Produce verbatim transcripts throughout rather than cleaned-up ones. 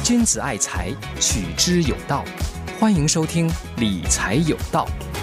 君子爱财，取之有道。欢迎收听理财有道。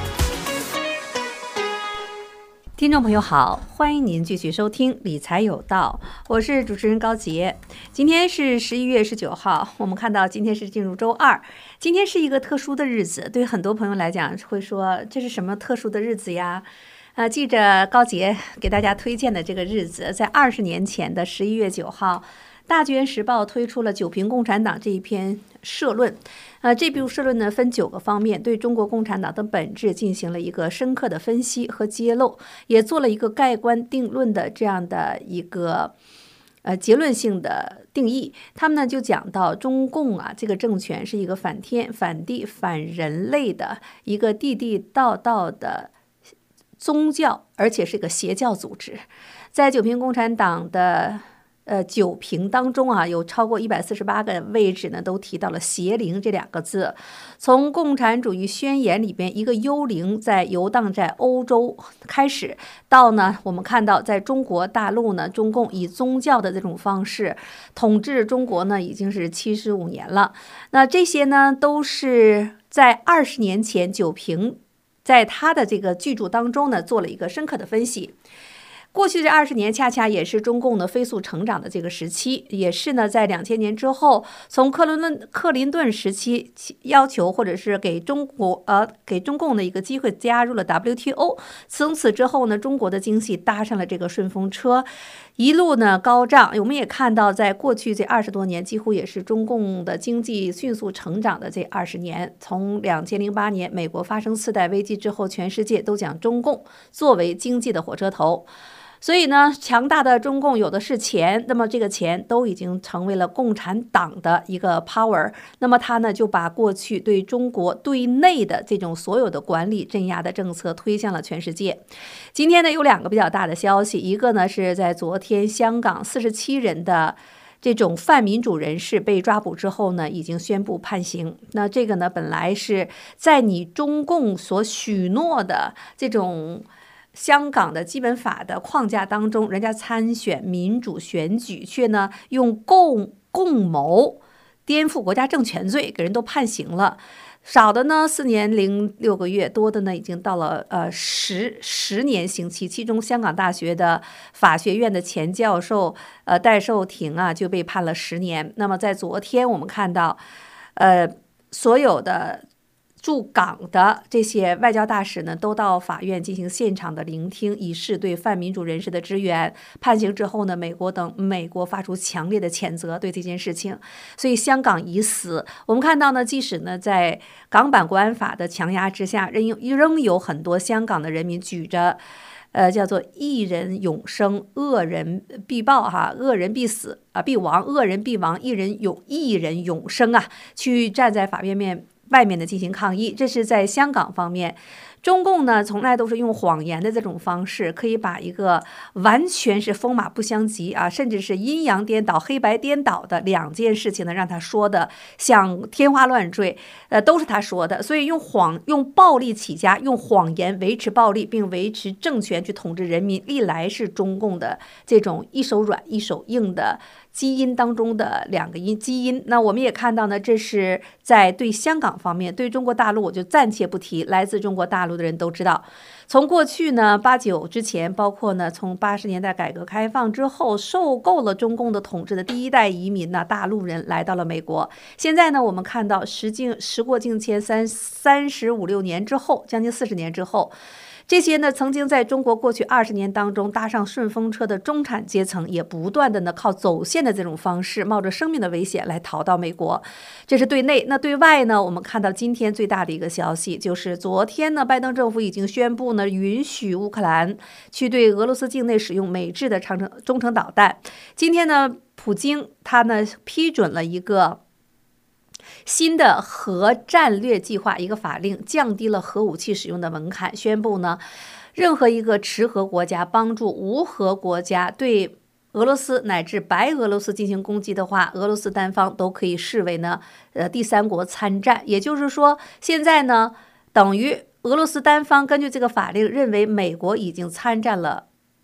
听众朋友好，欢迎您继续收听理财有道，我是主持人高杰。今天是十一月十九号，我们看到今天是进入周二，今天是一个特殊的日子，对很多朋友来讲会说这是什么特殊的日子呀？呃，记着高杰给大家推荐的这个日子，在二十年前的十一月九号，大纪元时报推出了《九评共产党》这一篇社论。呃，这部社论呢分九个方面，对中国共产党的本质进行了一个深刻的分析和揭露，也做了一个盖棺定论的这样的一个呃结论性的定义。他们呢就讲到中共啊这个政权是一个反天反地反人类的一个地地道道的宗教，而且是一个邪教组织。在九评共产党的呃，九评当中啊，有超过一百四十八个位置呢，都提到了邪灵这两个字。从共产主义宣言里边一个幽灵在游荡在欧洲开始，到呢，我们看到在中国大陆呢，中共以宗教的这种方式统治中国呢，已经是七十五年了。那这些呢，都是在二十年前九评在他的这个巨著当中呢，做了一个深刻的分析。过去这二十年恰恰也是中共的飞速成长的这个时期，也是呢在两千年之后，从克林顿克林顿时期要求或者是给中国呃给中共的一个机会加入了 W T O， 从此之后呢，中国的经济搭上了这个顺风车，一路呢高涨。我们也看到，在过去这二十多年，几乎也是中共的经济迅速成长的这二十年。从两千零八年美国发生次贷危机之后，全世界都将中共作为经济的火车头。所以呢，强大的中共有的是钱，那么这个钱都已经成为了共产党的一个 power。那么他呢，就把过去对中国对内的这种所有的管理镇压的政策推向了全世界。今天呢，有两个比较大的消息，一个呢是在昨天香港四十七人的这种泛民主人士被抓捕之后呢，已经宣布判刑。那这个呢，本来是在你中共所许诺的这种香港的基本法的框架当中，人家参选民主选举，却呢用共共谋颠覆国家政权罪给人都判刑了。少的呢四年零六个月，多的呢已经到了呃十十年刑期。其中香港大学的法学院的前教授呃戴寿廷啊就被判了十年。那么在昨天我们看到，呃所有的驻港的这些外交大使呢，都到法院进行现场的聆听，以示对泛民主人士的支援。判刑之后呢，美国等美国发出强烈的谴责对这件事情。所以香港已死。我们看到呢，即使呢在港版国安法的强压之下，仍仍有很多香港的人民举着呃，叫做一人永生，恶人必报哈，恶人必死啊，必亡，恶人必亡，一人永一人永生啊，去站在法院面外面的进行抗议。这是在香港方面。中共呢，从来都是用谎言的这种方式，可以把一个完全是风马不相及啊，甚至是阴阳颠倒、黑白颠倒的两件事情呢，让他说的像天花乱坠，呃，都是他说的。所以用谎、用暴力起家，用谎言维持暴力，并维持政权去统治人民，历来是中共的这种一手软一手硬的基因当中的两个因基因。那我们也看到呢，这是在对香港方面。对中国大陆我就暂且不提，来自中国大陆的人都知道，从过去呢八九之前，包括呢从八十年代改革开放之后，受够了中共的统治的第一代移民呢，大陆人来到了美国。现在呢，我们看到时境时过境迁，三三十五六年之后，将近四十年之后，这些呢，曾经在中国过去二十年当中搭上顺风车的中产阶层，也不断的呢靠走线的这种方式，冒着生命的危险来逃到美国。这是对内。那对外呢，我们看到今天最大的一个消息，就是昨天呢，拜登政府已经宣布呢，允许乌克兰去对俄罗斯境内使用美制的长程中程导弹。今天呢，普京他呢批准了一个新的核战略计划，一个法令，降低了核武器使用的门槛，宣布呢，任何一个持核国家帮助无核国家对俄罗斯乃至白俄罗斯进行攻击的话，俄罗斯单方都可以视为呢，呃，第三国参战。也就是说，现在呢，等于俄罗斯单方根据这个法令认为美国已经参战了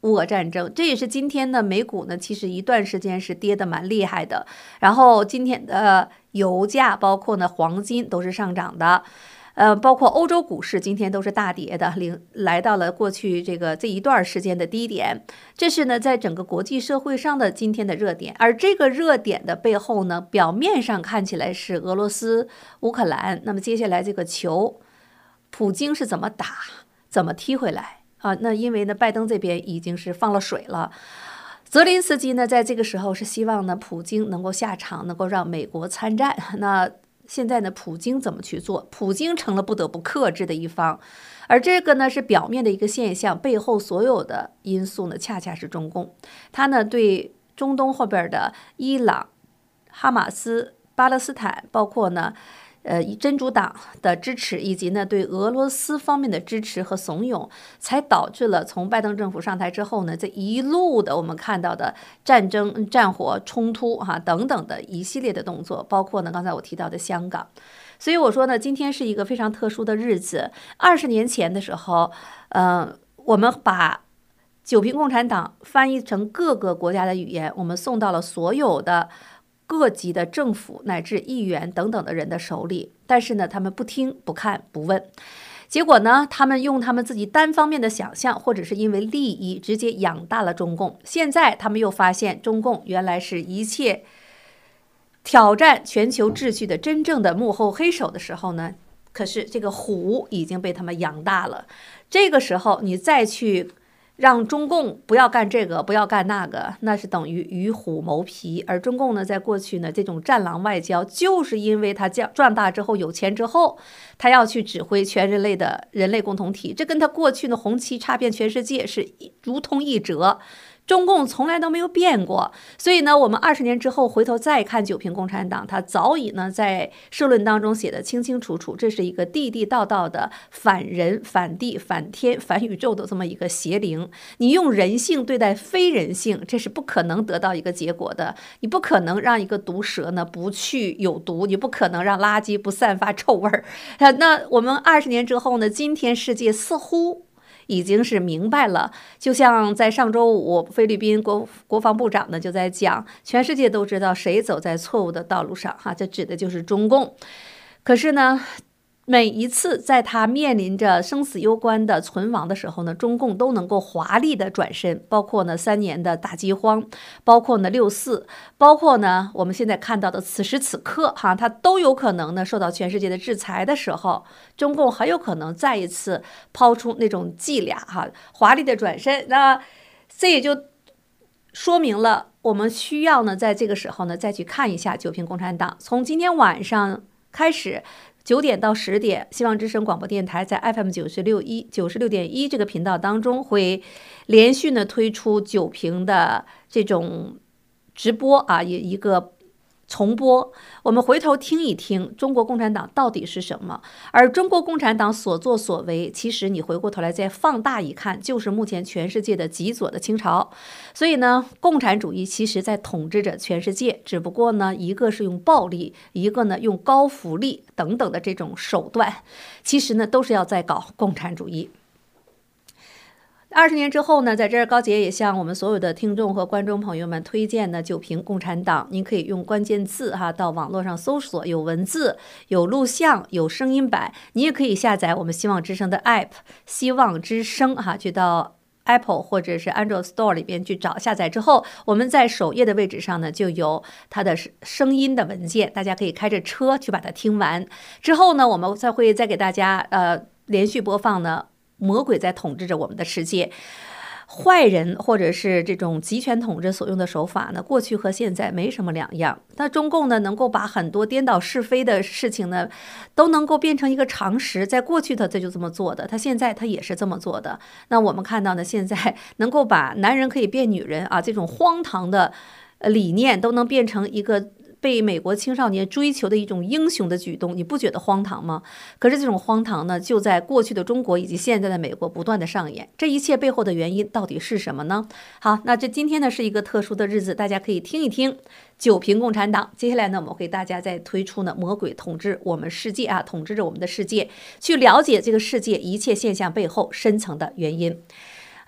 乌俄战争，这也是今天的美股呢，其实一段时间是跌得蛮厉害的。然后今天的油价，包括呢黄金都是上涨的。呃，包括欧洲股市今天都是大跌的，领来到了过去这个这一段时间的低点。这是呢，在整个国际社会上的今天的热点。而这个热点的背后呢，表面上看起来是俄罗斯、乌克兰。那么接下来这个球，普京是怎么打，怎么踢回来啊？那因为呢，拜登这边已经是放了水了。泽林斯基呢，在这个时候是希望呢，普京能够下场，能够让美国参战。那现在呢，普京怎么去做？普京成了不得不克制的一方，而这个呢是表面的一个现象，背后所有的因素呢，恰恰是中共。他呢对中东后边的伊朗、哈马斯、巴勒斯坦，包括呢呃真主党的支持，以及呢对俄罗斯方面的支持和怂恿，才导致了从拜登政府上台之后呢，这一路的我们看到的战争、战火、冲突哈、啊、等等的一系列的动作，包括呢刚才我提到的香港。所以我说呢，今天是一个非常特殊的日子。二十年前的时候，呃，我们把九评共产党翻译成各个国家的语言，我们送到了所有的各级的政府乃至议员等等的人的手里，但是呢，他们不听、不看、不问。结果呢，他们用他们自己单方面的想象，或者是因为利益，直接养大了中共。现在他们又发现，中共原来是一切挑战全球秩序的真正的幕后黑手的时候呢，可是这个虎已经被他们养大了。这个时候，你再去让中共不要干这个，不要干那个，那是等于与虎谋皮。而中共呢，在过去呢，这种战狼外交，就是因为他壮大之后有钱之后，他要去指挥全人类的人类共同体，这跟他过去的红旗插遍全世界是如同一辙。中共从来都没有变过，所以呢，我们二十年之后回头再看九评共产党，他早已呢在社论当中写得清清楚楚，这是一个地地道道的反人、反地、反天、反宇宙的这么一个邪灵。你用人性对待非人性，这是不可能得到一个结果的。你不可能让一个毒蛇呢不去有毒，你不可能让垃圾不散发臭味儿。那我们二十年之后呢，今天世界似乎已经是明白了，就像在上周五，菲律宾国国防部长呢就在讲，全世界都知道谁走在错误的道路上，哈，这指的就是中共。可是呢，每一次在他面临着生死攸关的存亡的时候呢，中共都能够华丽的转身，包括呢三年的大饥荒，包括呢六四，包括呢我们现在看到的此时此刻哈，他都有可能呢受到全世界的制裁的时候，中共很有可能再一次抛出那种伎俩哈，华丽的转身。那这也就说明了我们需要呢在这个时候呢再去看一下九评共产党。从今天晚上开始，九点到十点，希望之声广播电台在 F M 九十六一九十六点一这个频道当中会连续呢推出九评的这种直播啊，也一个重播。我们回头听一听中国共产党到底是什么，而中国共产党所作所为，其实你回过头来再放大一看，就是目前全世界的极左的清朝。所以呢，共产主义其实在统治着全世界，只不过呢，一个是用暴力，一个呢用高福利等等的这种手段，其实呢都是要在搞共产主义。二十年之后呢，在这儿高姐也向我们所有的听众和观众朋友们推荐呢九评共产党，您可以用关键字哈到网络上搜索，有文字、有录像、有声音版，你也可以下载我们希望之声的 app 希望之声哈，去到 Apple 或者是 Android Store 里边去找，下载之后，我们在首页的位置上呢就有它的声音的文件，大家可以开着车去把它听完。之后呢，我们再会再给大家呃连续播放呢。魔鬼在统治着我们的世界，坏人或者是这种集权统治所用的手法呢，过去和现在没什么两样。那中共呢，能够把很多颠倒是非的事情呢，都能够变成一个常识。在过去他这就这么做的，他现在他也是这么做的。那我们看到呢，现在能够把男人可以变女人啊，这种荒唐的理念都能变成一个被美国青少年追求的一种英雄的举动，你不觉得荒唐吗？可是这种荒唐呢，就在过去的中国以及现在的美国不断的上演。这一切背后的原因到底是什么呢？好，那这今天呢是一个特殊的日子，大家可以听一听九评共产党。接下来呢，我们会大家再推出呢魔鬼统治我们世界啊，统治着我们的世界，去了解这个世界一切现象背后深层的原因。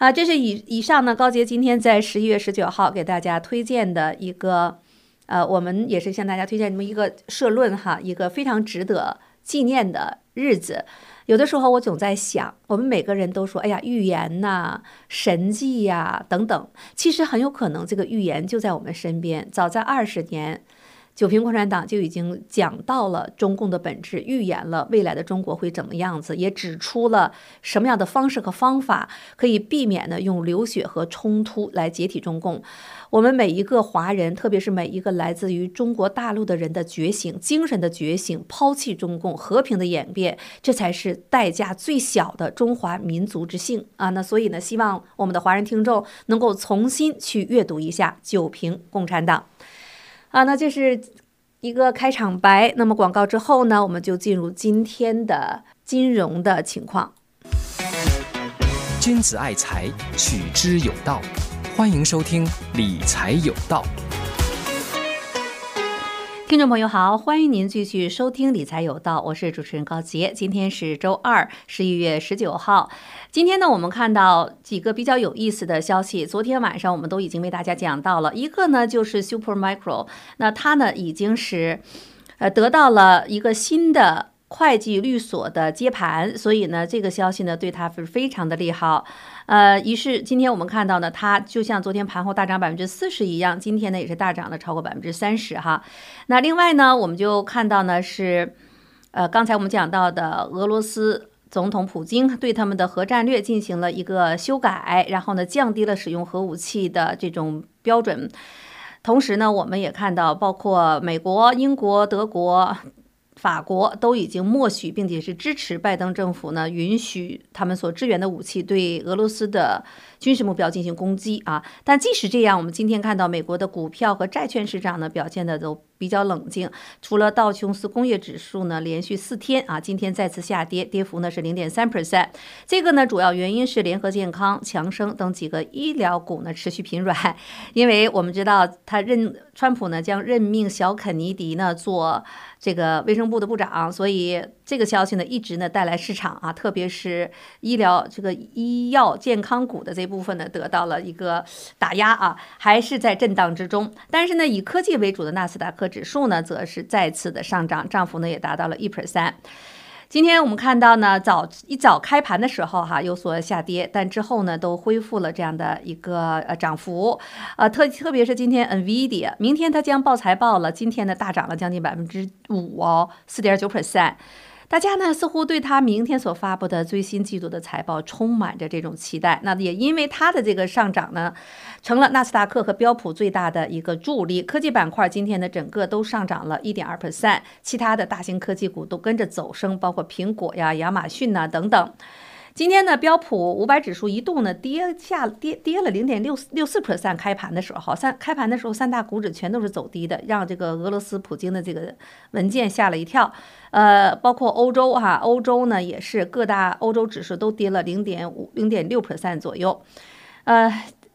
啊，这是以以上呢，高杰今天在十一月十九号给大家推荐的一个，呃，我们也是向大家推荐这么一个社论哈，一个非常值得纪念的日子。有的时候我总在想，我们每个人都说，哎呀，预言呐、啊、神迹呀、啊、等等，其实很有可能这个预言就在我们身边。早在二十年，九平共产党就已经讲到了中共的本质，预言了未来的中国会怎么样子，也指出了什么样的方式和方法可以避免呢用流血和冲突来解体中共。我们每一个华人，特别是每一个来自于中国大陆的人的觉醒，精神的觉醒，抛弃中共，和平的演变，这才是代价最小的中华民族之幸啊！那所以呢，希望我们的华人听众能够重新去阅读一下《九平共产党》啊。那这是一个开场白。那么广告之后呢，我们就进入今天的金融的情况。 君子爱财，取之有道。欢迎收听理财有道。 听众朋友好，欢迎您继续收听理财有道，我是主持人高杰。今天是周二，十一月十九号。今天呢，我们看到几个比较有意思的消息。昨天晚上我们都已经为大家讲到了，一个呢就是 Supermicro， 那它呢已经是呃得到了一个新的会计律所的接盘，所以呢这个消息呢对它是非常的利好。呃，于是今天我们看到呢，它就像昨天盘后大涨百分之四十一样，今天呢也是大涨了超过百分之三十哈。那另外呢，我们就看到呢是，呃，刚才我们讲到的俄罗斯总统普京对他们的核战略进行了一个修改，然后呢降低了使用核武器的这种标准。同时呢，我们也看到，包括美国、英国、德国、法国都已经默许并且是支持拜登政府呢，允许他们所支援的武器对俄罗斯的军事目标进行攻击啊。但即使这样，我们今天看到美国的股票和债券市场呢表现的都比较冷静，除了道琼斯工业指数呢连续四天啊，今天再次下跌，跌幅呢是 零点三 percent。这个呢主要原因是联合健康、强生等几个医疗股呢持续疲软，因为我们知道他任川普呢将任命小肯尼迪呢做这个卫生部的部长，所以这个消息呢一直呢带来市场啊，特别是医疗这个医药健康股的这部分呢得到了一个打压啊，还是在震荡之中。但是呢，以科技为主的纳斯达克指数呢则是再次的上涨，涨幅呢也达到了 百分之一。今天我们看到呢，早一早开盘的时候哈有所下跌，但之后呢都恢复了这样的一个呃涨幅，呃特特别是今天 Nvidia， 明天它将报财报了，今天呢大涨了将近百分之五哦，四点九 percent。大家呢似乎对他明天所发布的最新季度的财报充满着这种期待，那也因为它的这个上涨呢，成了纳斯达克和标普最大的一个助力。科技板块今天的整个都上涨了 一点二 percent， 其他的大型科技股都跟着走升，包括苹果呀、亚马逊呐等等。今天呢，标普五百指数一度呢跌下跌跌了 零点六四 percent， 开盘的时候，三开盘的时候三大股指全都是走低的，让这个俄罗斯普京的这个文件吓了一跳。呃，包括欧洲哈，欧洲呢也是各大欧洲指数都跌了 零点五、零点六 percent 左右。呃。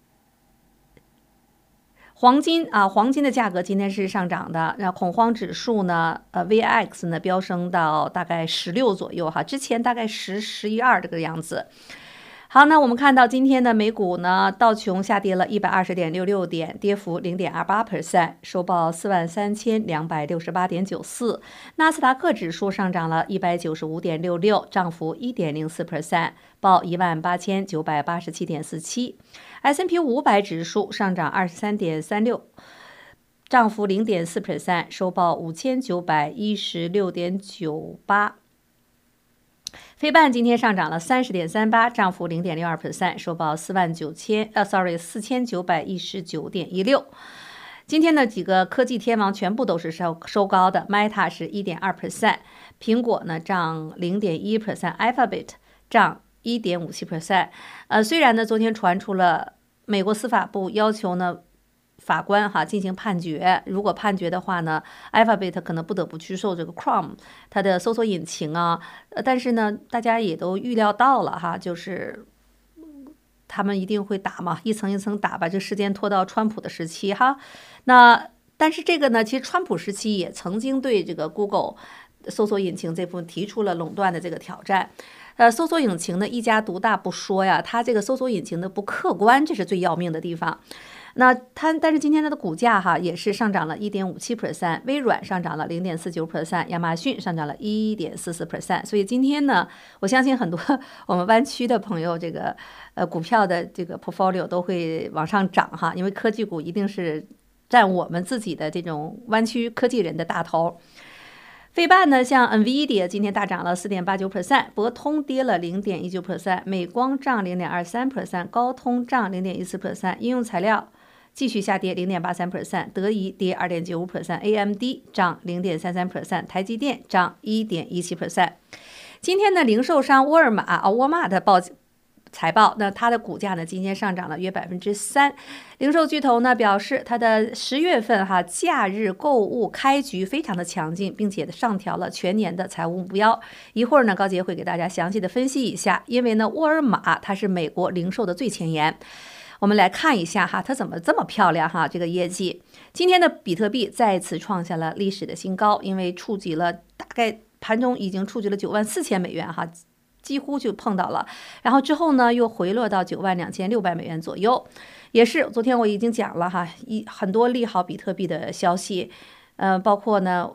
黄金啊，黄金的价格今天是上涨的，那恐慌指数呢，呃 V I X 呢飙升到大概十六左右哈，之前大概十、十一二这个样子。好，那我们看到今天的美股呢，道琼下跌了 一百二十点六六点，跌幅 零点二八 percent， 收报 四万三千两百六十八点九四。纳斯达克指数上涨了 一百九十五点六六， 涨幅 一点零四 percent， 报 一万八千九百八十七点四七。S and P 五百指数上涨 二十三点三六， 涨幅 零点四 percent， 收报 五千九百一十六点九八。非半今天上涨了 三十点三八， 涨幅 零点六二 percent， 收报四万九千呃 sorry 四千九百一十九点一六。今天的几个科技天王全部都是收收高的 ，Meta 是 一点二 percent， 苹果呢涨 零点一 percent，Alphabet 涨 一点五七 percent。呃，虽然呢昨天传出了美国司法部要求呢法官哈进行判决，如果判决的话呢 Alphabet 可能不得不去售这个 Chrome 它的搜索引擎啊，呃，但是呢大家也都预料到了哈，就是他们一定会打嘛，一层一层打，把这时间拖到川普的时期哈。那但是这个呢，其实川普时期也曾经对这个 Google 搜索引擎这部分提出了垄断的这个挑战。 呃，搜索引擎呢一家独大不说呀，它这个搜索引擎的不客观，这是最要命的地方。那它，但是今天它的股价哈也是上涨了 百分之一点五七， 微软上涨了 百分之零点四九， 亚马逊上涨了 百分之一点四四。 所以今天呢，我相信很多我们湾区的朋友，这个呃股票的这个 portfolio 都会往上涨哈，因为科技股一定是占我们自己的这种湾区科技人的大头。费半呢，像 NVIDIA 今天大涨了 四点八九， 博通跌了 零点一九， 美光涨 零点二三， 高通涨 零点一四， 应用材料继续下跌 零点八三， 德仪跌 二点九五， A M D 涨 零点三三， 台积电涨 一点一七。 今天的零售商沃尔玛啊，沃尔玛的报财报，那它的股价呢今天上涨了约 百分之三。 零售巨头呢表示，它的十月份哈假日购物开局非常的强劲，并且上调了全年的财务目标。一会儿呢，高杰会给大家详细的分析一下，因为呢沃尔玛它是美国零售的最前沿。我们来看一下哈，它怎么这么漂亮哈？这个业绩，今天的比特币再次创下了历史的新高，因为触及了大概盘中已经触及了九万四千美元哈。几乎就碰到了，然后之后呢又回落到九万两千六百美元左右，也是昨天我已经讲了哈，一很多利好比特币的消息，呃，包括呢，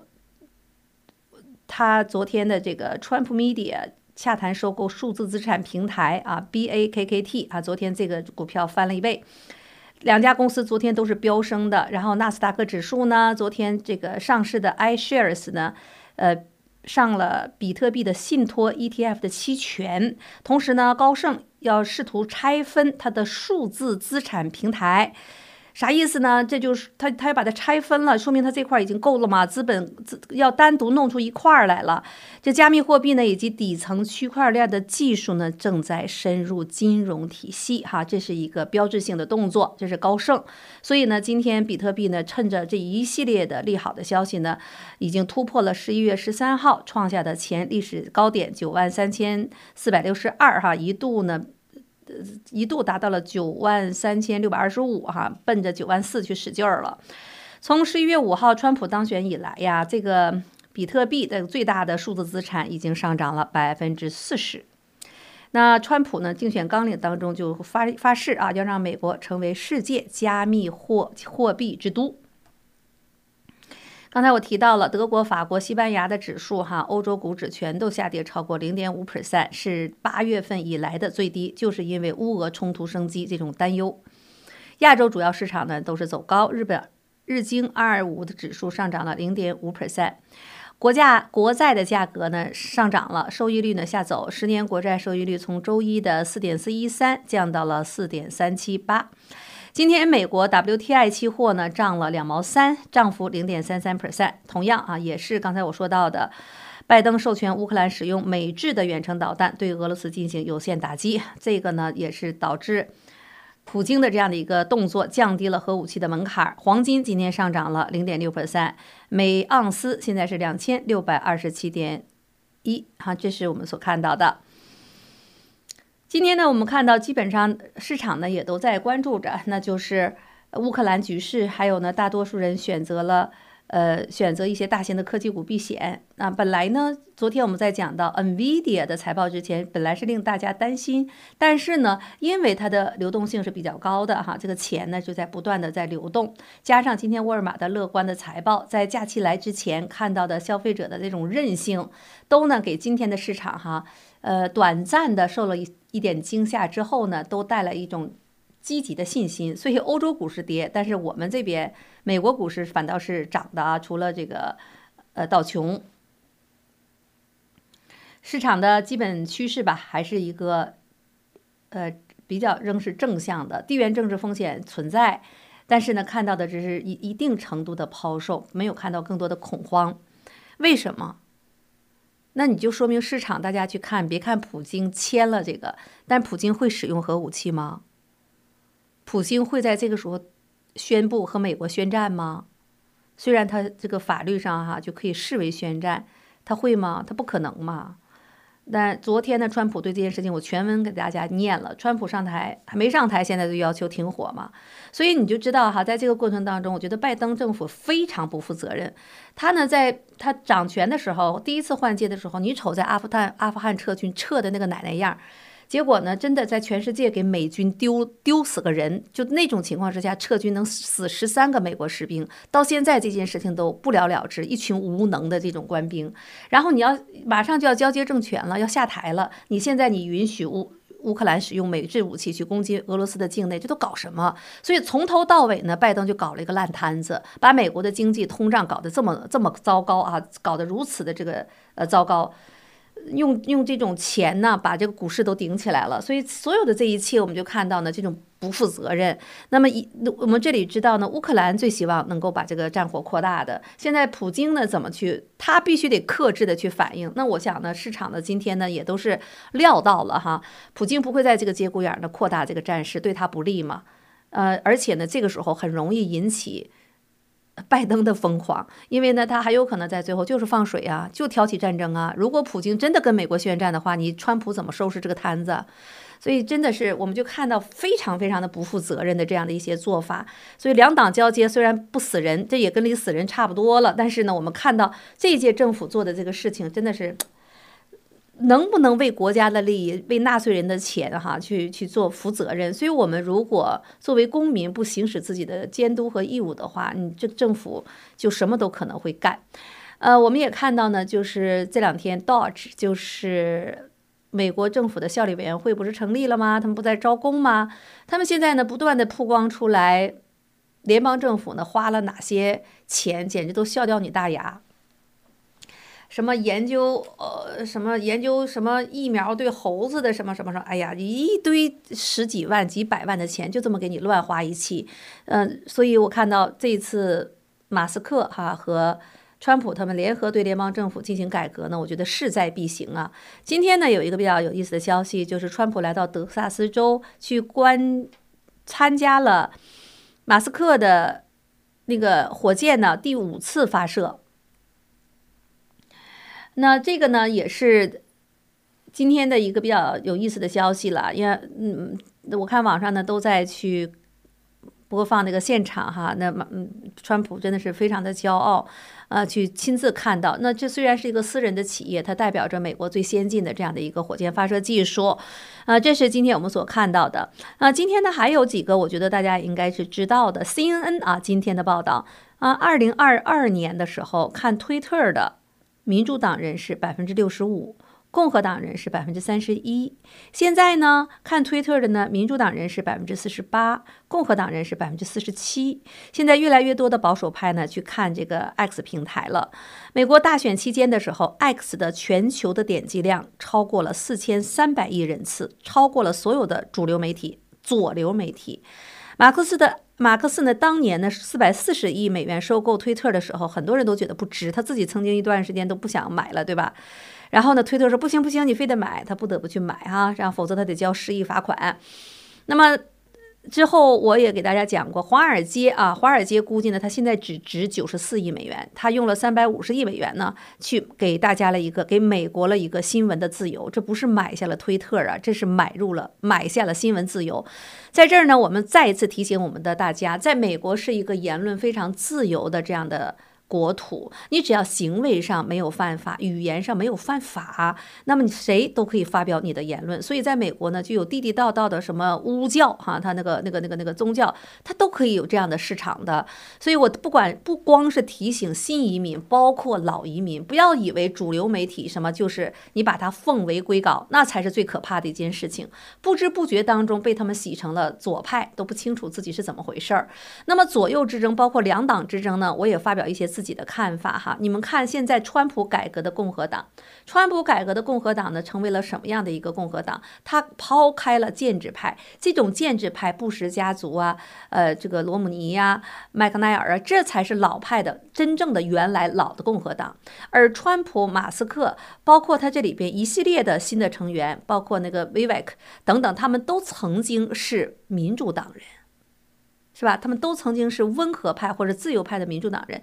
他昨天的这个 Trump Media 洽谈收购数字资产平台啊 B A K K T 啊，昨天这个股票翻了一倍，两家公司昨天都是飙升的，然后纳斯达克指数呢，昨天这个上市的 iShares 呢，呃。上了比特币的信托 E T F 的期权，同时呢，高盛要试图拆分它的数字资产平台，啥意思呢？这就是他他要把它拆分了，说明他这块已经够了嘛？资本要单独弄出一块来了。这加密货币呢，以及底层区块链的技术呢，正在深入金融体系哈，这是一个标志性的动作，这是高盛。所以呢，今天比特币呢，趁着这一系列的利好的消息呢，已经突破了十一月十三号创下的前历史高点九万三千四百六十二哈，一度呢。一度达到了九万三千六百二十五哈，奔着九万四去使劲儿了。从十一月五号川普当选以来呀，这个比特币的最大的数字资产已经上涨了百分之四十。那川普呢，竞选纲领当中就发发誓啊，要让美国成为世界加密货货币之都。刚才我提到了德国、法国、西班牙的指数哈，欧洲股指全都下跌超过 零点五 percent， 是八月份以来的最低，就是因为乌俄冲突升级这种担忧。亚洲主要市场呢都是走高，日本日经二二五的指数上涨了 零点五 percent， 国家国债的价格呢上涨了，收益率呢下走，十年国债收益率从周一的 四点四一三 降到了 四点三七八。今天美国 W T I 期货呢涨了两毛三，涨幅 零点三三 percent。同样啊，也是刚才我说到的，拜登授权乌克兰使用美制的远程导弹对俄罗斯进行有限打击，这个呢也是导致普京的这样的一个动作降低了核武器的门槛。黄金今天上涨了 零点六 percent， 每盎司现在是两千六百二十七点一，哈，这是我们所看到的。今天呢，我们看到基本上市场呢也都在关注着，那就是乌克兰局势，还有呢，大多数人选择了呃选择一些大型的科技股避险。那本来呢，昨天我们在讲到 NVIDIA 的财报之前，本来是令大家担心，但是呢，因为它的流动性是比较高的哈，这个钱呢就在不断的在流动，加上今天沃尔玛的乐观的财报，在假期来之前看到的消费者的这种韧性，都呢给今天的市场哈。呃，短暂的受了一一点惊吓之后呢，都带来一种积极的信心，所以欧洲股市跌，但是我们这边美国股市反倒是涨的啊，除了这个呃道琼，市场的基本趋势吧，还是一个呃比较仍是正向的，地缘政治风险存在，但是呢，看到的只是一一定程度的抛售，没有看到更多的恐慌，为什么？那你就说明市场大家去看，别看普京签了这个，但普京会使用核武器吗？普京会在这个时候宣布和美国宣战吗？虽然他这个法律上哈就可以视为宣战，他会吗？他不可能嘛。 但昨天呢，川普对这件事情我全文给大家念了。川普上台还没上台，现在就要求停火嘛，所以你就知道哈，在这个过程当中，我觉得拜登政府非常不负责任。他呢，在他掌权的时候，第一次换届的时候，你瞅在阿富汗阿富汗撤军撤的那个奶奶样。结果呢，真的在全世界给美军丢丢死个人，就那种情况之下，撤军能死十三个美国士兵，到现在这件事情都不了了之，一群无能的这种官兵。然后你要马上就要交接政权了，要下台了，你现在你允许乌乌克兰使用美制武器去攻击俄罗斯的境内，这都搞什么？所以从头到尾呢，拜登就搞了一个烂摊子，把美国的经济通胀搞得这么这么糟糕啊，搞得如此的这个呃糟糕。用用这种钱呢，把这个股市都顶起来了，所以所有的这一切，我们就看到呢，这种不负责任。那么一，我们这里知道呢，乌克兰最希望能够把这个战火扩大的。现在普京呢，怎么去？他必须得克制的去反应。那我想呢，市场呢今天呢也都是料到了哈，普京不会在这个节骨眼呢扩大这个战事，对他不利嘛。呃，而且呢，这个时候很容易引起拜登的疯狂，因为呢，他还有可能在最后就是放水啊，就挑起战争啊。如果普京真的跟美国宣战的话，你川普怎么收拾这个摊子？所以真的是，我们就看到非常非常的不负责任的这样的一些做法。所以两党交接虽然不死人，这也跟离死人差不多了，但是呢，我们看到这一届政府做的这个事情，真的是。能不能为国家的利益、为纳税人的钱哈去去做负责任？所以，我们如果作为公民不行使自己的监督和义务的话，你这个政府就什么都可能会干。呃，我们也看到呢，就是这两天 D O G E 就是美国政府的效力委员会不是成立了吗？他们不在招工吗？他们现在呢不断的曝光出来，联邦政府呢花了哪些钱，简直都笑掉你大牙。什么研究呃什么研究什么疫苗对猴子的什么什么什么，哎呀，一堆十几万几百万的钱就这么给你乱花一气，嗯、呃，所以我看到这一次马斯克哈和川普他们联合对联邦政府进行改革呢，我觉得势在必行啊。今天呢有一个比较有意思的消息，就是川普来到德克萨斯州去观参加了马斯克的那个火箭呢第五次发射。那这个呢，也是今天的一个比较有意思的消息了，因为嗯，我看网上呢都在去播放那个现场哈，那嗯，川普真的是非常的骄傲，呃，去亲自看到。那这虽然是一个私人的企业，它代表着美国最先进的这样的一个火箭发射技术，呃，这是今天我们所看到的。啊、呃，今天呢还有几个我觉得大家应该是知道的 ，C N N 啊，今天的报道啊，二零二二年的时候看推特的。民主党人是百分之六十五，共和党人是百分之三十一。现在呢，看推特的呢，民主党人是百分之四十八，共和党人是百分之四十七。现在越来越多的保守派呢，去看这个 X 平台了。美国大选期间的时候 ，X 的全球的点击量超过了四千三百亿人次，超过了所有的主流媒体、左流媒体。马克思的。马克思呢，当年呢四百四十亿美元收购推特的时候，很多人都觉得不值，他自己曾经一段时间都不想买了，对吧？然后呢，推特说不行不行，你非得买，他不得不去买哈，这样否则他得交十亿罚款。那么之后我也给大家讲过，华尔街啊，华尔街估计呢，它现在只值九十四亿美元，他用了三百五十亿美元呢，去给大家了一个给美国了一个新闻的自由，这不是买下了推特啊，这是买入了买下了新闻自由。在这儿呢，我们再一次提醒我们的大家，在美国是一个言论非常自由的这样的国土，你只要行为上没有犯法，语言上没有犯法，那么你谁都可以发表你的言论。所以在美国呢，就有地地道道的什么巫教哈，他那个那个那个那个宗教，它都可以有这样的市场的。所以我不管不光是提醒新移民，包括老移民，不要以为主流媒体什么就是你把它奉为圭臬，那才是最可怕的一件事情。不知不觉当中被他们洗成了左派，都不清楚自己是怎么回事儿。那么左右之争，包括两党之争呢，我也发表一些自己的看法哈。你们看现在川普改革的共和党，川普改革的共和党呢，成为了什么样的一个共和党？他抛开了建制派，这种建制派，布什家族啊，呃，这个罗姆尼呀、啊、麦克奈尔啊，这才是老派的真正的原来老的共和党。而川普、马斯克，包括他这里边一系列的新的成员，包括那个 Vivek 等等，他们都曾经是民主党人。是吧？他们都曾经是温和派或者自由派的民主党人。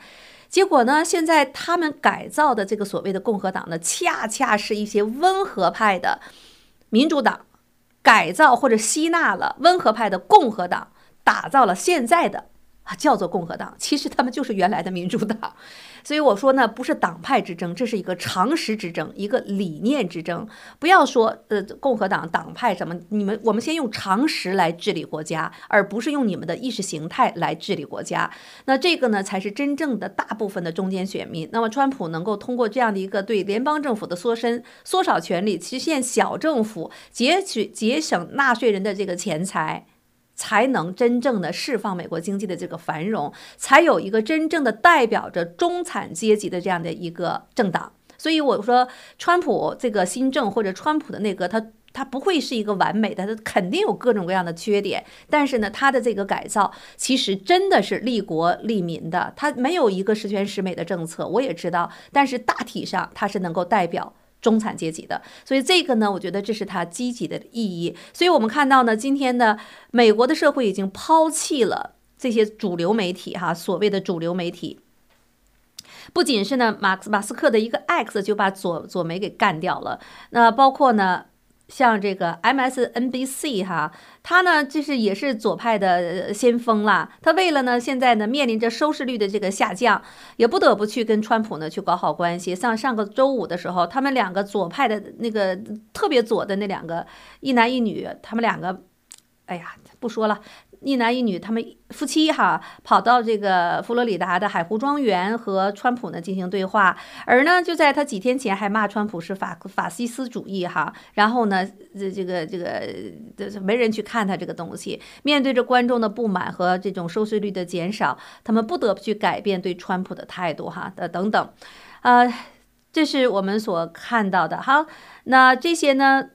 结果呢，现在他们改造的这个所谓的共和党呢，恰恰是一些温和派的民主党改造或者吸纳了温和派的共和党，打造了现在的叫做共和党，其实他们就是原来的民主党。所以我说呢，不是党派之争，这是一个常识之争，一个理念之争。不要说呃共和党党派什么，你们我们先用常识来治理国家，而不是用你们的意识形态来治理国家。那这个呢，才是真正的大部分的中间选民。那么川普能够通过这样的一个对联邦政府的缩身、缩小权力，实现小政府，节取节省纳税人的这个钱财，才能真正的释放美国经济的这个繁荣，才有一个真正的代表着中产阶级的这样的一个政党。所以我说，川普这个新政或者川普的内阁，它它不会是一个完美的，它肯定有各种各样的缺点。但是呢，它的这个改造其实真的是利国利民的，它没有一个十全十美的政策，我也知道，但是大体上它是能够代表中产阶级的，所以这个呢，我觉得这是它积极的意义。所以我们看到呢，今天的美国的社会已经抛弃了这些主流媒体哈，所谓的主流媒体，不仅是呢马马斯克的一个 X 就把左左媒给干掉了，那包括呢像这个 M S N B C 哈，他呢就是也是左派的先锋啦。他为了呢现在呢面临着收视率的这个下降，也不得不去跟川普呢去搞好关系。像上个周五的时候，他们两个左派的那个特别左的那两个一男一女，他们两个，哎呀不说了。一男一女，他们夫妻哈跑到这个佛罗里达的海湖庄园和川普呢进行对话，而呢就在他几天前还骂川普是法法西斯主义哈，然后呢这这个这个这没人去看他这个东西，面对着观众的不满和这种收视率的减少，他们不得不去改变对川普的态度哈的等等，呃，这是我们所看到的。好，那这些呢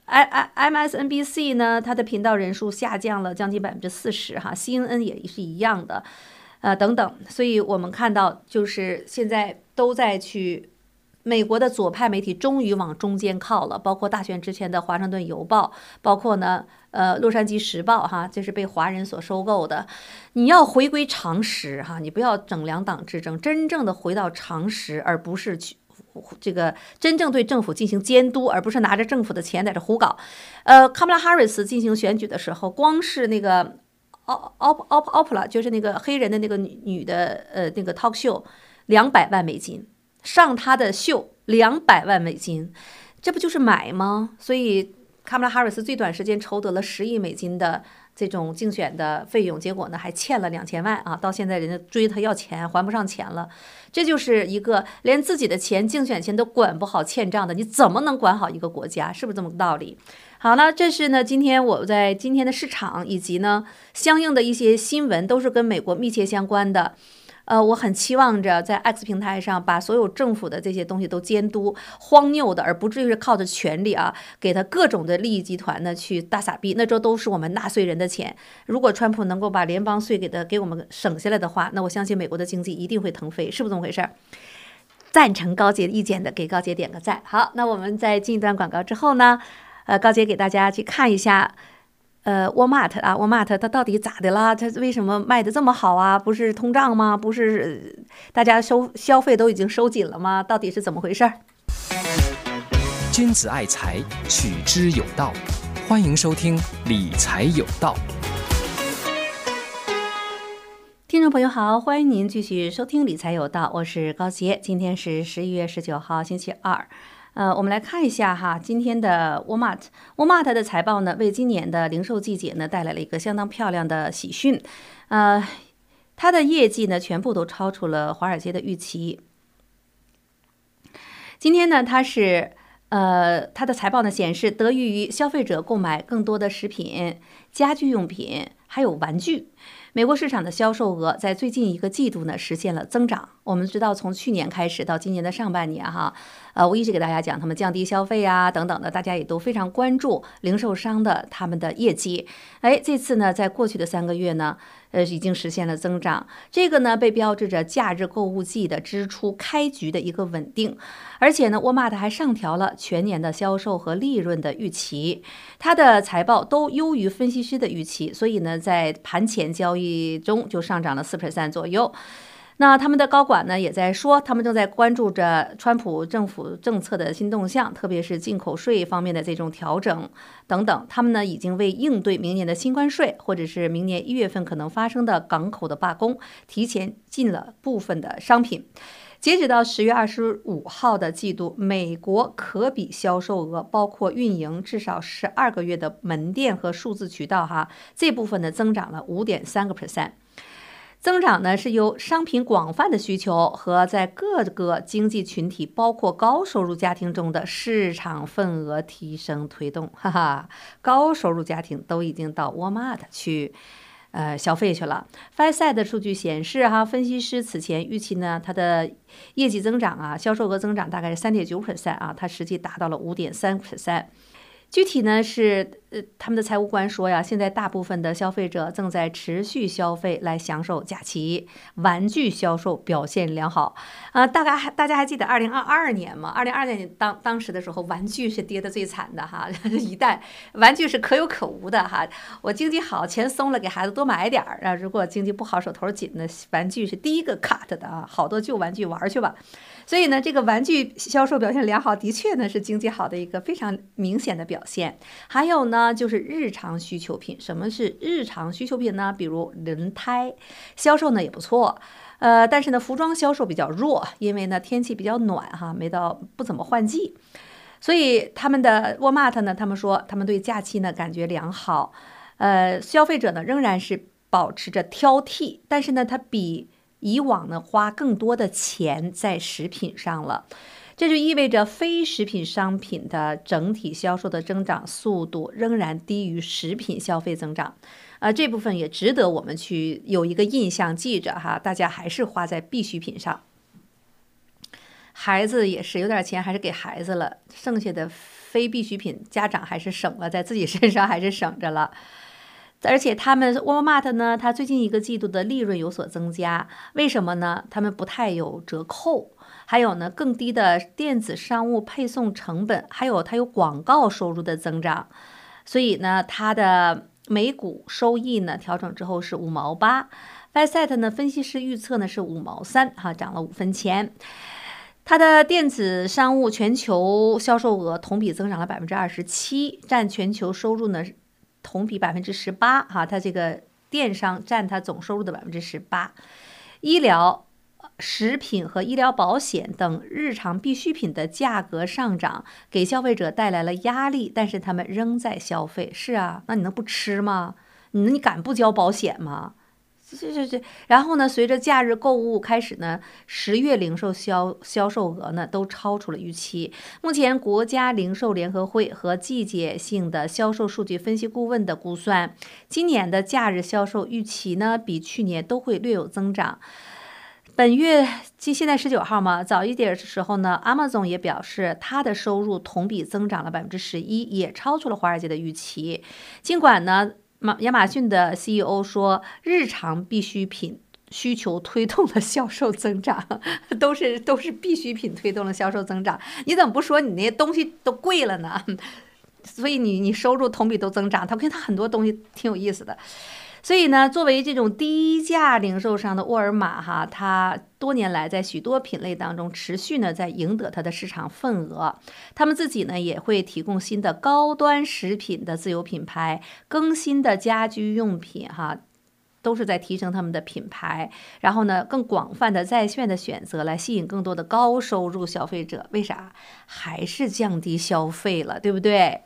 ？M S N B C 呢，它的频道人数下降了将近百分之四十哈 ，C N N 也是一样的，呃等等，所以我们看到就是现在都在去美国的左派媒体终于往中间靠了，包括大选之前的华盛顿邮报，包括呢呃洛杉矶时报哈，这是被华人所收购的。你要回归常识哈，你不要整两党之争，真正的回到常识，而不是去。这个真正对政府进行监督，而不是拿着政府的钱在这胡搞。呃，卡马拉哈里斯进行选举的时候，光是那个奥奥奥奥普拉，就是那个黑人的那个女女的呃那个 talk show， 两百万美金上他的秀，两百万美金，这不就是买吗？所以卡马拉哈里斯最短时间筹得了十亿美金的这种竞选的费用，结果呢还欠了两千万啊！到现在人家追他要钱，还不上钱了。这就是一个连自己的钱、竞选钱都管不好、欠账的，你怎么能管好一个国家？是不是这么个道理？好了，这是呢今天我在今天的市场以及呢相应的一些新闻，都是跟美国密切相关的。呃，我很期望着在 X 平台上把所有政府的这些东西都监督，荒谬的，而不至于是靠着权力啊，给他各种的利益集团呢去大撒币，那这都是我们纳税人的钱。如果川普能够把联邦税给他给我们省下来的话，那我相信美国的经济一定会腾飞，是不是这么回事？赞成高洁意见的，给高洁点个赞。好，那我们在进一段广告之后呢，呃，高洁给大家去看一下。呃，沃尔玛啊，沃尔玛它到底咋的啦？它为什么卖的这么好啊？不是通胀吗？不是大家收消费都已经收紧了吗？到底是怎么回事？ 君子爱财，取之有道。欢迎收听理财有道。 听众朋友好，欢迎您继续收听理财有道，我是高洁。今天是十一月十九号，星期二。呃，我们来看一下哈，今天的沃尔玛，沃尔玛的财报呢，为今年的零售季节呢带来了一个相当漂亮的喜讯，呃，它的业绩呢全部都超出了华尔街的预期。今天呢，它是呃，它的财报呢显示，得益于消费者购买更多的食品、家居用品，还有玩具。美国市场的销售额在最近一个季度呢实现了增长。我们知道，从去年开始到今年的上半年哈，呃，我一直给大家讲他们降低消费啊等等的，大家也都非常关注零售商的他们的业绩。哎，这次呢，在过去的三个月呢，呃，已经实现了增长。这个呢，被标志着假日购物季的支出开局的一个稳定。而且呢，沃尔玛还上调了全年的销售和利润的预期，它的财报都优于分析师的预期，所以呢，在盘前交易中就上涨了 百分之四 左右。 那他们的高管呢也在说，他们正在关注着川普政府政策的新动向，特别是进口税方面的这种调整等等。他们呢已经为应对明年的新关税，或者是明年一月份可能发生的港口的罢工，提前进了部分的商品。截止到十月二十五号的季度，美国可比销售额，包括运营至少十二个月的门店和数字渠道哈，这部分呢增长了 五点三个百分点。增长呢是由商品广泛的需求和在各个经济群体，包括高收入家庭中的市场份额提升推动。哈哈，高收入家庭都已经到沃尔玛去呃消费去了。F I S E 的数据显示哈，分析师此前预期呢，它的业绩增长啊，销售额增长大概是 三点九个百分点 啊，它实际达到了 五点三个百分点。具体呢是，呃，他们的财务官说呀，现在大部分的消费者正在持续消费来享受假期，玩具销售表现良好。啊、呃，大概还大家还记得二零二二年吗？二零二二年当当时的时候，玩具是跌得最惨的哈，一代玩具是可有可无的哈。我经济好，钱松了，给孩子多买点儿啊；如果经济不好，手头紧的，玩具是第一个 cut 的啊，好多旧玩具玩去吧。所以呢，这个玩具销售表现良好，的确呢是经济好的一个非常明显的表现。还有呢，就是日常需求品。什么是日常需求品呢？比如轮胎销售呢也不错，呃，但是呢，服装销售比较弱，因为呢天气比较暖哈，没到不怎么换季。所以他们的沃尔玛呢，他们说他们对假期呢感觉良好，呃，消费者呢仍然是保持着挑剔，但是呢，它比以往呢花更多的钱在食品上了，这就意味着非食品商品的整体销售的增长速度仍然低于食品消费增长。呃，这部分也值得我们去有一个印象记着哈，大家还是花在必需品上。孩子也是有点钱还是给孩子了，剩下的非必需品家长还是省了，在自己身上还是省着了。而且他们沃尔玛呢，它最近一个季度的利润有所增加，为什么呢？他们不太有折扣，还有呢更低的电子商务配送成本，还有它有广告收入的增长，所以呢，它的每股收益呢调整之后是五毛八。F I S E 呢，分析师预测呢是五毛三，哈，涨了五分钱。它的电子商务全球销售额同比增长了百分之二十七，占全球收入呢同比百分之十八，哈，它这个电商占它总收入的百分之十八。医疗、食品和医疗保险等日常必需品的价格上涨，给消费者带来了压力，但是他们仍在消费。是啊，那你能不吃吗？你你敢不交保险吗？这这这，然后呢，随着假日购物开始呢，十月零售销销售额呢都超出了预期。目前，国家零售联合会和季节性的销售数据分析顾问的估算，今年的假日销售预期呢比去年都会略有增长。本月今现在十九号嘛，早一点的时候呢 ，Amazon 也表示它的收入同比增长了百分之十一，也超出了华尔街的预期。尽管呢。亚马逊的 C E O 说，日常必需品需求推动了销售增长，都是都是必需品推动了销售增长。你怎么不说你那些东西都贵了呢？所以你你收入同比都增长，他跟他很多东西挺有意思的。所以呢，作为这种低价零售商的沃尔玛哈，它多年来在许多品类当中持续呢在赢得它的市场份额。他们自己呢也会提供新的高端食品的自有品牌，更新的家居用品哈，都是在提升他们的品牌，然后呢更广泛的在线的选择来吸引更多的高收入消费者。为啥？还是降低消费了，对不对？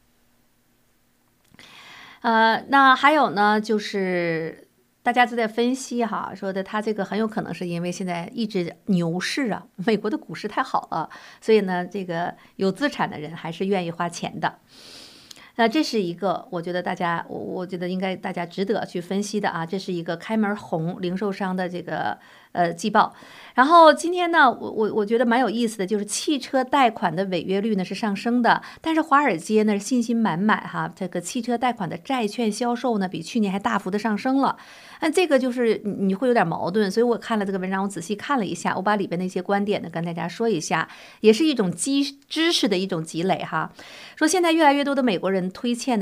呃，那还有呢，就是大家都在分析哈，说的它这个很有可能是因为现在一直牛市啊，美国的股市太好了，所以呢，这个有资产的人还是愿意花钱的。那这是一个，我觉得大家，我我觉得应该大家值得去分析的啊，这是一个开门红零售商的这个呃季报。然后今天呢，我我我觉得蛮有意思的，就是汽车贷款的违约率呢是上升的，但是华尔街呢信心满满哈，这个汽车贷款的债券销售呢比去年还大幅的上升了。那这个就是你会有点矛盾，所以我看了这个文章，我仔细看了一下，我把里边的一些观点呢跟大家说一下，也是一种基知识的一种积累哈。说现在越来越多的美国人推荐的汽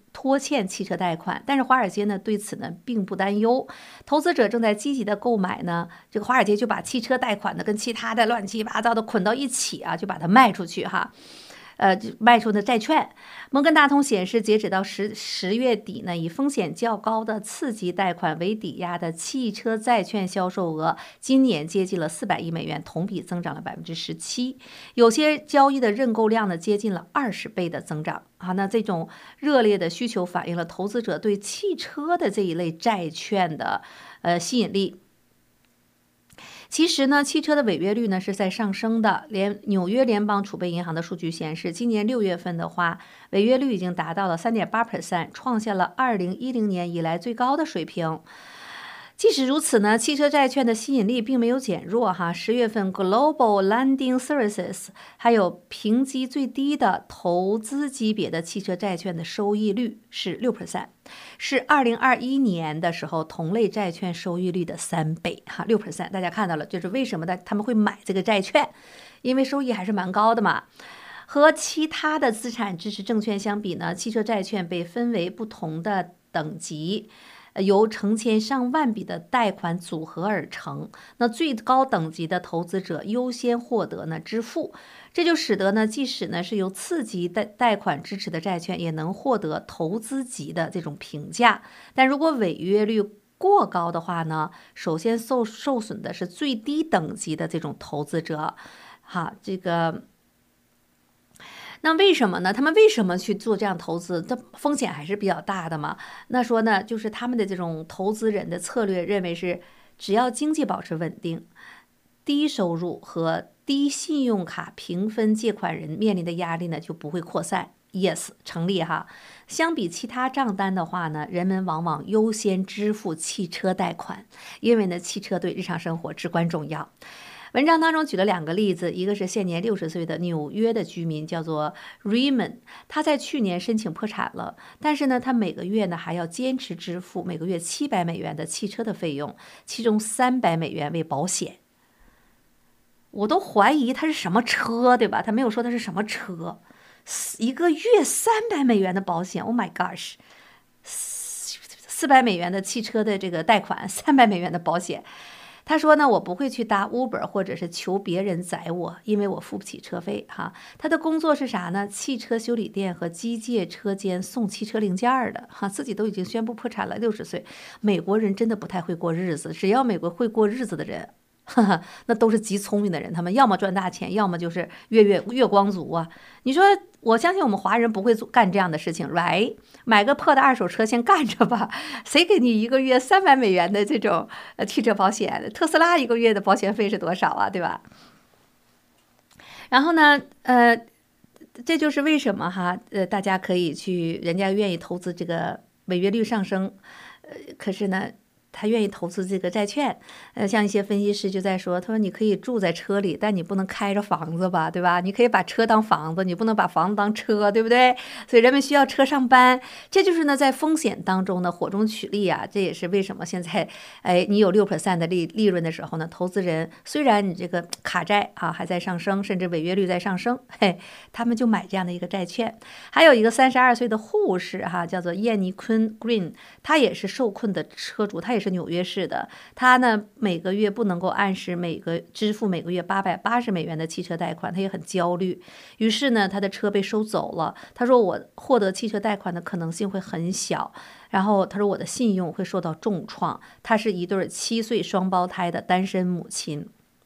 拖欠汽车贷款，但是华尔街呢对此呢并不担忧，投资者正在积极的购买呢，这个华尔街就把汽车贷款呢跟其他的乱七八糟的捆到一起啊，就把它卖出去哈。呃，卖出的债券，摩根大通显示，截止到十十月底呢，以风险较高的次级贷款为抵押的汽车债券销售额，今年接近了四百亿美元，同比增长了百分之十七。有些交易的认购量呢，接近了二十倍的增长啊。那这种热烈的需求反映了投资者对汽车的这一类债券的呃吸引力。其实呢，汽车的违约率呢是在上升的。联纽约联邦储备银行的数据显示，今年六月份的话，违约率已经达到了 百分之三点八， 创下了二零一零年以来最高的水平。即使如此呢，汽车债券的吸引力并没有减弱哈。十月份 Global Lending Services 还有评级最低的投资级别的汽车债券的收益率是 百分之六， 是二零二一年的时候同类债券收益率的三倍哈。 百分之六， 大家看到了，就是为什么的他们会买这个债券，因为收益还是蛮高的嘛。和其他的资产支持证券相比呢，汽车债券被分为不同的等级，由成千上万笔的贷款组合而成。那最高等级的投资者优先获得呢支付，这就使得呢，即使呢是由次级的贷款支持的债券，也能获得投资级的这种评价。但如果违约率过高的话呢，首先受受损的是最低等级的这种投资者。哈，这个。那为什么呢？他们为什么去做这样投资？这风险还是比较大的嘛。那说呢，就是他们的这种投资人的策略认为是，只要经济保持稳定，低收入和低信用卡评分借款人面临的压力呢就不会扩散。Yes， 成立哈。相比其他账单的话呢，人们往往优先支付汽车贷款，因为呢，汽车对日常生活至关重要。文章当中举了两个例子，一个是现年六十岁的纽约的居民，叫做 Raymond， 他在去年申请破产了，但是呢，他每个月呢还要坚持支付每个月七百美元的汽车的费用，其中三百美元为保险。我都怀疑他是什么车，对吧？他没有说他是什么车，一个月三百美元的保险 ，Oh my gosh， 四百美元的汽车的这个贷款，三百美元的保险。他说呢，我不会去搭 Uber 或者是求别人载我，因为我付不起车费哈。他的工作是啥呢？汽车修理店和机械车间送汽车零件的哈。自己都已经宣布破产了，六十岁。美国人真的不太会过日子，只要美国会过日子的人，哈哈，那都是极聪明的人，他们要么赚大钱，要么就是月月月光族啊。你说，我相信我们华人不会做干这样的事情 ，right？ 买个破的二手车先干着吧，谁给你一个月三百美元的这种呃汽车保险？特斯拉一个月的保险费是多少啊？对吧？然后呢，呃，这就是为什么哈，呃，大家可以去，人家愿意投资这个违约率上升，呃，可是呢。他愿意投资这个债券，呃，像一些分析师就在说，他说你可以住在车里，但你不能开着房子吧，对吧？你可以把车当房子，你不能把房子当车，对不对？所以人们需要车上班，这就是呢在风险当中呢火中取栗啊，这也是为什么现在，哎，你有 百分之六 的利利润的时候呢，投资人虽然你这个卡债啊还在上升，甚至违约率在上升，嘿，他们就买这样的一个债券。还有一个三十二岁的护士哈，叫做燕妮昆 Green， 他也是受困的车主，他也是纽约市的，他呢每个月不能够按时每个支付每个月八百八十美元的汽车贷款，他也很焦虑。于是呢，他的车被收走了。他说我获得汽车贷款的可能性会很小，然后他说我的信用会受到重创。他是一对七岁双胞胎的单身母亲。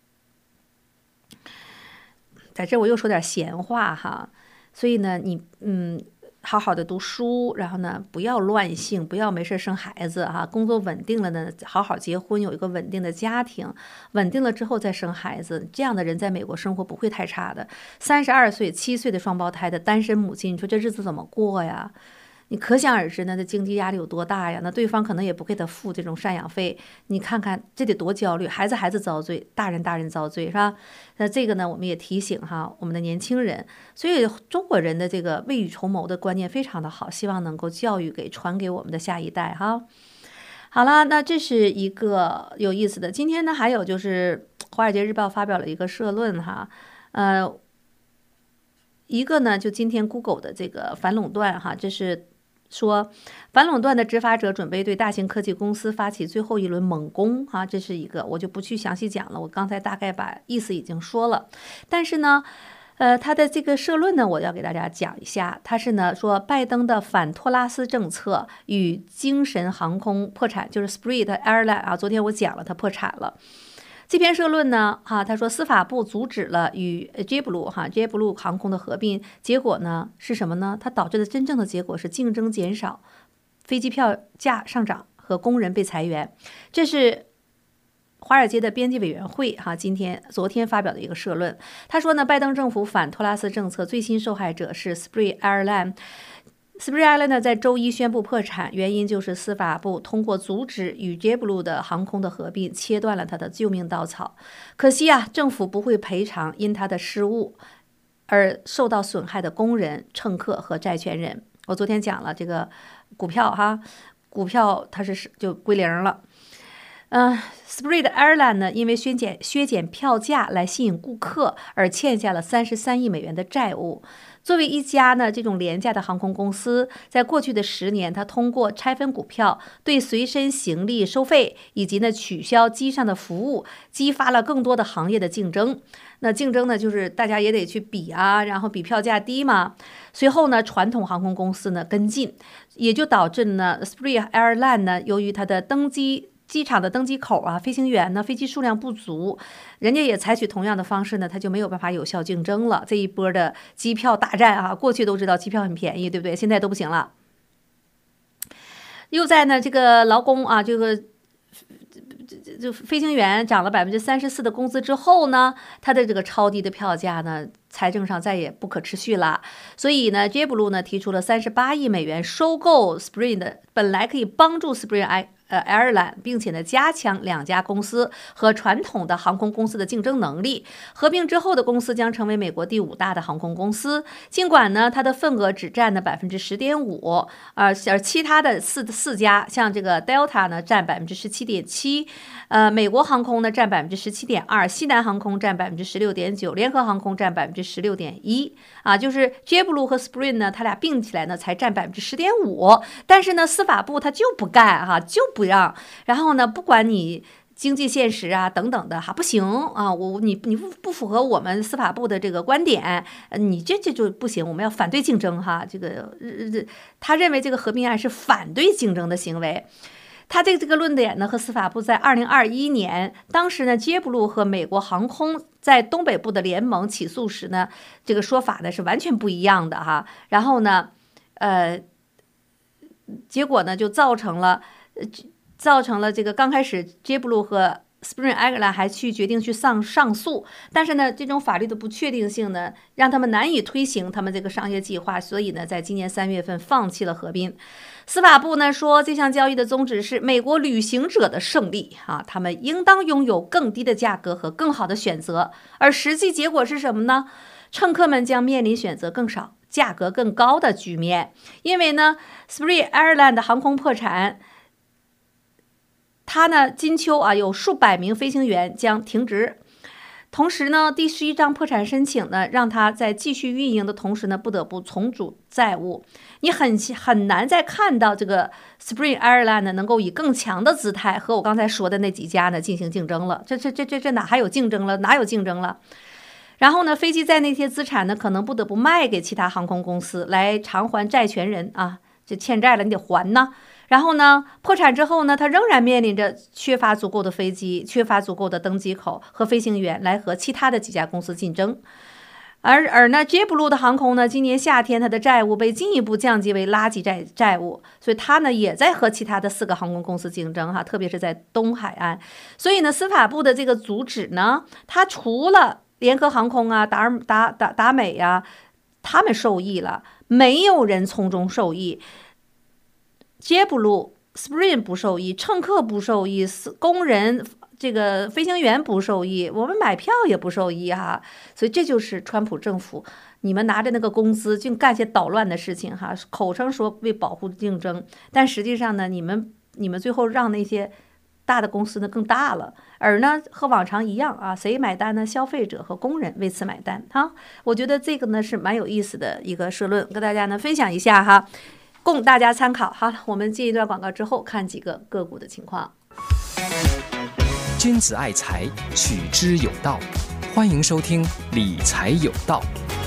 在这我又说点闲话哈，所以呢，你嗯。好好的读书，然后呢，不要乱性，不要没事生孩子哈。工作稳定了呢，好好结婚，有一个稳定的家庭，稳定了之后再生孩子。这样的人在美国生活不会太差的。三十二岁、七岁的双胞胎的单身母亲，你说这日子怎么过呀？你可想而知呢，这经济压力有多大呀？那对方可能也不给他付这种赡养费，你看看这得多焦虑，孩子孩子遭罪，大人大人遭罪，是吧？那这个呢，我们也提醒哈我们的年轻人，所以中国人的这个未雨绸缪的观念非常的好，希望能够教育给传给我们的下一代哈。好了，那这是一个有意思的。今天呢，还有就是《华尔街日报》发表了一个社论哈，呃，一个呢就今天 Google 的这个反垄断哈，这是。 说反垄断的执法者准备对大型科技公司发起最后一轮猛攻啊，这是一个，我就不去详细讲了，我刚才大概把意思已经说了。但是呢呃，他的这个社论呢，我要给大家讲一下。他是呢说，拜登的反托拉斯政策与精神航空破产，就是 Spirit Airline 啊，昨天我讲了，它破产了。这篇社论呢，哈、啊，他说司法部阻止了与 JetBlue 哈 JetBlue 航空的合并，结果呢是什么呢？它导致的真正的结果是竞争减少，飞机票价上涨和工人被裁员。这是华尔街的编辑委员会哈、啊，今天昨天发表的一个社论，他说呢，拜登政府反托拉斯政策最新受害者是 Spirit Airline。Spirit Airline 呢在周一宣布破产，原因就是司法部通过阻止与 JetBlue 的航空的合并，切断了他的救命稻草。可惜啊，政府不会赔偿因他的失误而受到损害的工人、乘客和债权人。我昨天讲了这个股票哈，股票它是就归零了。嗯、呃、，Spirit Airline 呢，因为削减削减票价来吸引顾客，而欠下了三十三亿美元的债务。作为一家呢这种廉价的航空公司，在过去的十年，它通过拆分股票、对随身行李收费以及呢取消机上的服务，激发了更多的行业的竞争。那竞争呢，就是大家也得去比啊，然后比票价低嘛。随后呢，传统航空公司呢跟进，也就导致呢 Spirit Airline 呢，由于它的登机机场的登机口啊，飞行员呢，飞机数量不足，人家也采取同样的方式呢，他就没有办法有效竞争了。这一波的机票大战啊，过去都知道机票很便宜，对不对？现在都不行了。又在呢这个劳工啊，这个就飞行员涨了百分之三十四的工资之后呢，他的这个超低的票价呢，财政上再也不可持续了。所以呢 ，JetBlue 呢提出了三十八亿美元收购 Spirit 的，本来可以帮助 Spirit I。呃 ，Airline， 并且呢，加强两家公司和传统的航空公司的竞争能力。合并之后的公司将成为美国第五大的航空公司。尽管呢，它的份额只占了百分之十点五，而而其他的四四家，像这个 Delta 呢，占百分之十七点七，呃，美国航空呢占百分之十七点二，西南航空占百分之十六点九，联合航空占百分之十六点一。啊，就是 JetBlue 和 Spirit 呢，它俩并起来呢才占百分之十点五。但是呢，司法部它就不干哈、啊，就不让，然后呢，不管你经济现实啊等等的哈，不行啊，我你你不不符合我们司法部的这个观点，你这这就不行，我们要反对竞争哈。这个他认为这个合并案是反对竞争的行为。他这个这个论点呢，和司法部在二零二一年，当时呢，JetBlue和美国航空在东北部的联盟起诉时呢，这个说法呢是完全不一样的哈。然后呢，呃，结果呢就造成了。造成了这个刚开始 JetBlue 和 Spirit Airline 还去决定去上上诉，但是呢，这种法律的不确定性呢，让他们难以推行他们这个商业计划，所以呢，在今年三月份放弃了合并。司法部呢说，这项交易的宗旨是美国旅行者的胜利啊，他们应当拥有更低的价格和更好的选择，而实际结果是什么呢？乘客们将面临选择更少、价格更高的局面，因为呢 ，Spirit Airline 的航空破产。他呢，金秋啊，有数百名飞行员将停职。同时呢，第十一张破产申请呢，让他在继续运营的同时呢，不得不重组债务。你很很难再看到这个 Spirit Airline 呢，能够以更强的姿态和我刚才说的那几家呢进行竞争了。这这这这这哪还有竞争了？哪有竞争了？然后呢，飞机在那些资产呢，可能不得不卖给其他航空公司来偿还债权人啊，这欠债了你得还呢。然后呢，破产之后呢，它仍然面临着缺乏足够的飞机、缺乏足够的登机口和飞行员来和其他的几家公司竞争。而而呢 ，JetBlue 的航空呢，今年夏天它的债务被进一步降级为垃圾债债务，所以它呢也在和其他的四个航空公司竞争哈，特别是在东海岸。所以呢，司法部的这个阻止呢，它除了联合航空啊、达尔达达达美呀、啊，他们受益了，没有人从中受益。JetBlue、Spirit 不受益，乘客不受益，工人、这个飞行员不受益，我们买票也不受益哈。所以这就是川普政府，你们拿着那个工资就干些捣乱的事情哈，口称说为保护竞争，但实际上呢，你们你们最后让那些大的公司呢更大了，而呢和往常一样啊，谁买单呢？消费者和工人为此买单哈。我觉得这个呢是蛮有意思的一个社论，跟大家呢分享一下哈。 供大家参考。好，我们进一段广告之后，看几个个股的情况。 君子爱财，取之有道。欢迎收听理财有道。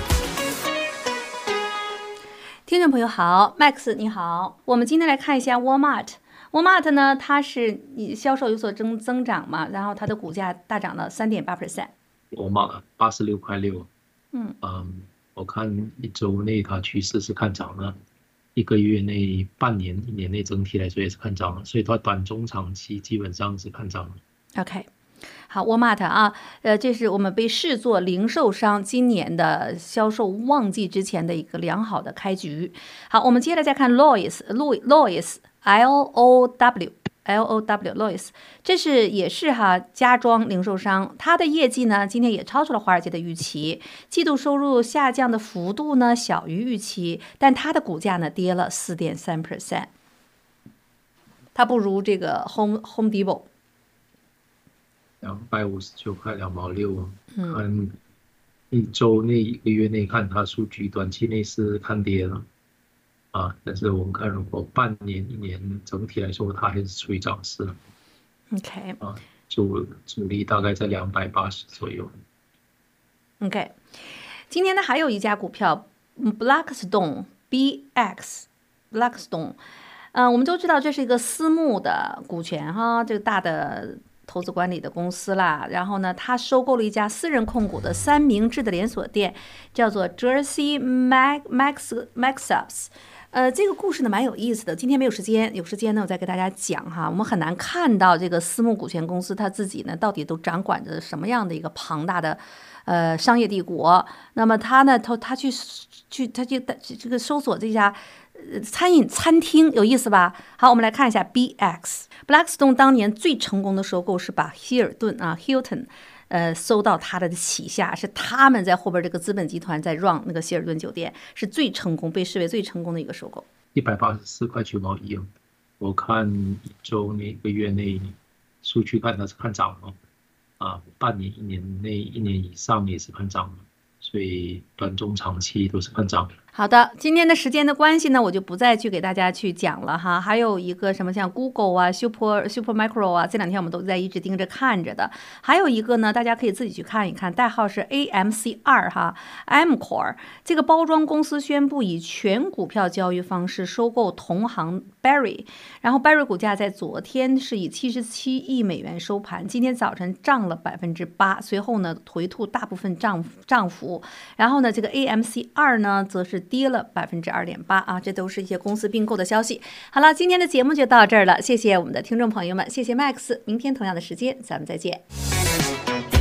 听众朋友好 ，Max 你好，我们今天来看一下 Walmart。Walmart 呢，它是销售有所增增长嘛，然后它的股价大涨了 三点八 percent。 Walmart 八十六块六， 嗯嗯，我看一周内它趋势是看涨了，一个月内、半年、一年内整体来说也是看涨了，所以它短中长期基本上是看涨了。 OK。好 ，Walmart 啊，呃，这是我们被视作零售商今年的销售旺季之前的一个良好的开局。好，我们接着再看 Lowe's，Lowe's，L O W，L O W，Lowe's， 这是也是哈家装零售商，它的业绩呢今天也超出了华尔街的预期，季度收入下降的幅度呢小于预期，但它的股价呢跌了 四点三 percent， 它不如这个 Home Home Depot。 两百五十九块两毛六，看一周内、一个月内看它数据，短期内是看跌了啊。但是我们看，如果半年、一年整体来说，它还是处于涨势。 OK， 啊，主主力大概在两百八十左右。 OK， 今天呢还有一家股票 Blackstone B X Blackstone， 嗯、呃，我们都知道这是一个私募的股权哈，这个大的投资管理的公司啦，然后呢，他收购了一家私人控股的三明治的连锁店，叫做 Jersey Max Maxups。呃，这个故事呢蛮有意思的，今天没有时间，有时间呢我再给大家讲哈。我们很难看到这个私募股权公司它自己呢到底都掌管着什么样的一个庞大的呃商业帝国。那么他呢，他他去去他就这个搜索这家。餐饮餐厅有意思吧？好，我们来看一下 B X Blackstone 当年最成功的收购是把希尔顿啊 Hilton 呃收到他的旗下，是他们在后边这个资本集团在 run 那个希尔顿酒店，是最成功被视为最成功的一个收购。 一百八十四块九毛一，我看一周内、一个月内数据看它是看涨了啊，半年、一年内、一年以上也是看涨了，所以短中长期都是看涨。 好的，今天的时间的关系呢，我就不再去给大家去讲了哈。还有一个什么像 Google 啊、Super Supermicro 啊，这两天我们都在一直盯着看着的。还有一个呢，大家可以自己去看一看，代号是 A M C 二 哈 Amcor 这个包装公司宣布以全股票交易方式收购同行 Berry， 然后 Berry 股价在昨天是以七十七亿美元收盘，今天早晨涨了百分之八，随后呢回吐大部分涨涨幅，然后呢这个 A M C 二 呢则是跌了百分之二点八啊，这都是一些公司并购的消息。好了，今天的节目就到这儿了，谢谢我们的听众朋友们，谢谢 Max， 明天同样的时间咱们再见。